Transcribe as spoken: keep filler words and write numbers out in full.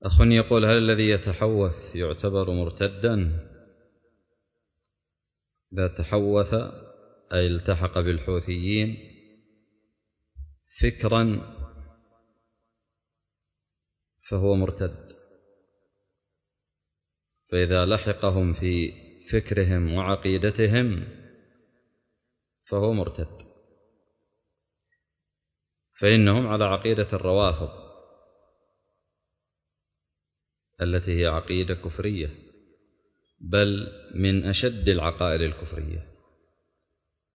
أخ يقول: هل الذي يتحوث يعتبر مرتدا؟ إذا تحوث أي التحق بالحوثيين فكرا فهو مرتد، فإذا لحقهم في فكرهم وعقيدتهم فهو مرتد، فإنهم على عقيدة الروافض التي هي عقيدة كفرية، بل من أشد العقائد الكفرية.